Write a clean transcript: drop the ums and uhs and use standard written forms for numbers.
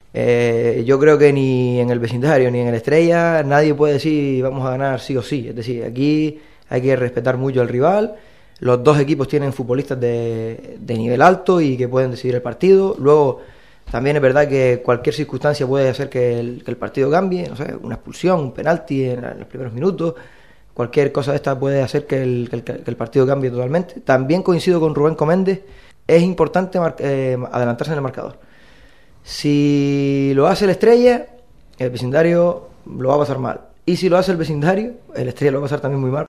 Yo creo que ni en el vecindario ni en el Estrella nadie puede decir vamos a ganar sí o sí. Es decir, aquí hay que respetar mucho al rival. Los dos equipos tienen futbolistas de nivel alto y que pueden decidir el partido. Luego, también es verdad que cualquier circunstancia puede hacer que el partido cambie. No sé, una expulsión, un penalti en los primeros minutos. Cualquier cosa de esta puede hacer que el partido cambie totalmente. También coincido con Rubén Coméndez. Es importante adelantarse en el marcador. Si lo hace el Estrella, el vecindario lo va a pasar mal. Y si lo hace el vecindario, el Estrella lo va a pasar también muy mal.